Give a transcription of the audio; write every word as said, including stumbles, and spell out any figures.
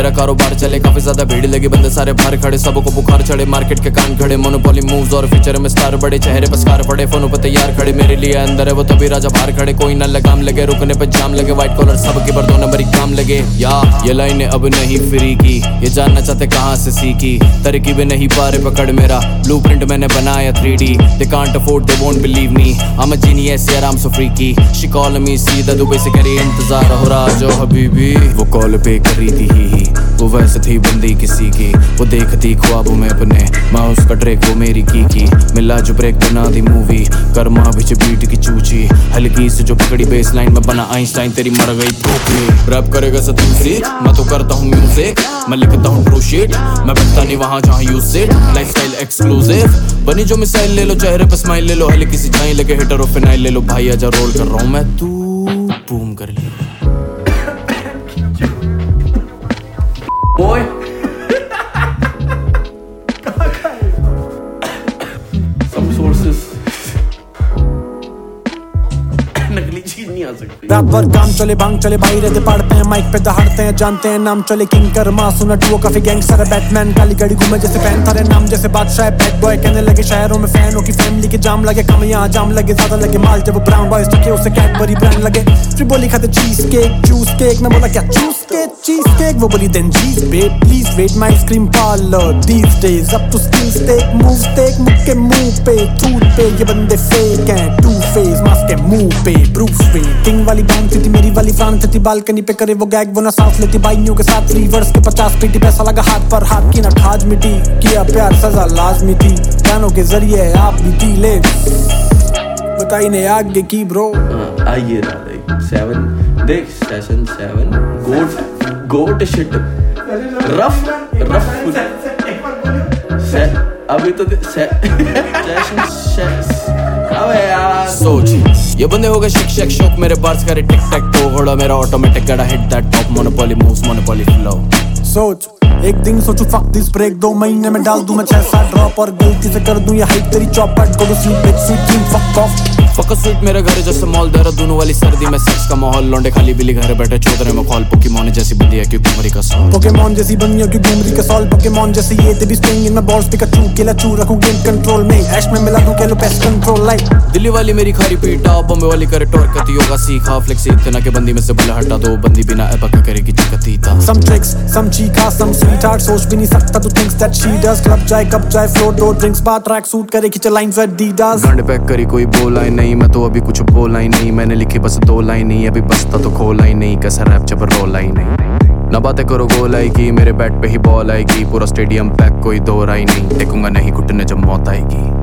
मेरा कारोबार चले, काफी ज्यादा भीड़ लगी, बंदे सारे बाहर खड़े, सबको बुखार चढ़े, मार्केट के कान खड़े, मोनोपोली मूव्स और फीचर में स्टार बड़े, चेहरे पर स्कार पड़े, फोनों पे तैयार खड़े, मेरे लिए अंदर है वो तभी राजा बाहर खड़े, कोई ना लगाम लगे, रुकने पे जाम लगे, व्हाइट कॉलर सबके पर दो नंबर ही काम लगे। या ये लाइनें अब नहीं फ्री की, ये जानना चाहते कहाँ से सीखी, तरकीबें नहीं पा रहे पकड़ मेरा, ब्लूप्रिंट मैंने बनाया three D, they can't afford, they won't believe me, I'm a genius, yeah I'm so freaky, she call me सीधा दुबई से करी इंतजार हो रहा जो हबीबी, वो कॉल पे कर रही थी ही ही, वो वैसे थी बंदी किसी की, वो देखती ख्वाबों में अपने, मैं उसका ट्रैक वो मेरी की की, मिला जो ब्रेक बना दी मूवी, कर्मा बीच बीट की चूची, हल्की से जो पकड़ी बेस लाइन में बना आइंस्टाइन, तेरी मर गई टोपी। रैप करेगा सब दूसरी, मैं तो करता हूँ म्यूजिक, मैं लिखता हूँ ट्रू शिट, मैं बैठता नहीं वहाँ जहाँ यूज सिट, लाइफस्टाइल एक्सक्लूसिव, बनी जो मिसाइल ले लो, चेहरे पे स्माइल ले लो, हल्की सी झाई लगे, हिटर और फिनाइल ले लो, भाई आजा रोल कर रहा हूँ मैं, तू बूम कर लिया। ओए some sources नकली चीज नहीं आ सकती। रात भर काम चले, भांग चले, भाई रहते पढ़ते हैं, माइक पे दहाड़ते हैं, जानते हैं नाम चले, किंग कर्मा सुना टू काफी गैंगस्टर है, बैटमैन काली गाड़ी घूमे जैसे फैन थारे नाम जैसे बादशाह, बैड बॉय कहने लगे शहरों में फैनों की फैमिली के जाम लगे, कम यहाँ जाम लगे, ज्यादा लगे माल जब ब्राउन बॉयज टके उसे कैडबरी ब्रांड लगे, फिर बोली खाते चीज केक जूस केक, मैं बोला क्या चूस केक चीज केक, वो बोली then jeez babe please wait my ice cream parlour these days up to skills take moves take मुक्के मुंह पे थूट पे, ये बंदे फेक हैं टू फेस मास्क के मुंह पे प्रूफ पे, किंग वाली बैंड थी मेरी वाली फ्रांस थी, बालकनी पे करे वो गैग वो ना सांस लेती, बाइयों के साथ रिवर्स के पचास पीटी, पैसा लगा हाथ पर हाथ की ना खाज मिटी, किया प्यार सजा लाजमी थी, गानों के जरिए आप भी थी ले बताई ने आगे की ब्रो। आइए ना सेवन देख session seven goat goat shit rough rough से अभी तो सेशन अबे यार सोच ये बंदे हो गए शिक शेक शोक, मेरे बार्स करे टिक टैक टो, घोड़ा मेरा ऑटोमेटिक गड़ा hit that top, monopoly moves monopoly flow. सोच एक दिन सोचू फक दिस ब्रेक, दो महीने में डाल दूं मैं छह सात ड्रॉप, और गलती से कर दूं ये हाइट तेरी चौपट, go to sleep bitch sweet dream fuck off fuck sweet, मेरे घर जैसे मॉल देहरादून वाली सर्दी में सेक्स का माहौल, लौंडे खाली बिली घर बैठे चौधरे में कॉल, पोकेमॉन जैसी बंदी है क्यों घुमरी का सॉल, पोकेमॉन जैसी बंदी है क्यों घुमरी का सॉल, पोकेमॉन जैसी ये तेरी string in my balls Pikachu, केला चू रखूं गेम कंट्रोल में, ऐश में मिला दूं केलो पेस्ट कंट्रोल लाइक, दिल्ली वाली मेरी खारी पीटा, बॉम्बे वाली करे टॉर्क कती योगा सीखा, फ्लेक्सी इतना के बंदी में से बल्ला हटा दो, बंदी बिना एबा का करेगी चिकतीता, सम ट्रिक्स सम चीका सम स्वीट हार्ट, सोच भी नहीं सकता तू thinks that she does, club जाए कब जाए फ्लोट दो ड्रिंक्स बार ट्रैक सूट करे खींचे लाइंस विद डीडास, गांड पैक करी कोई बोला ही नहीं, मैं तो अभी कुछ बोला ही नहीं, मैंने लिखी बस दो लाइन ही, अभी बसता तो खोला ही नहीं, कैसा रैप जब रोला ही नहीं, ना बातें करो गोल आएगी, मेरे बैट पे ही बॉल आएगी, पूरा स्टेडियम पैक कोई दो राय नहीं, टेकूंगा नहीं घुटने जब मौत आएगी।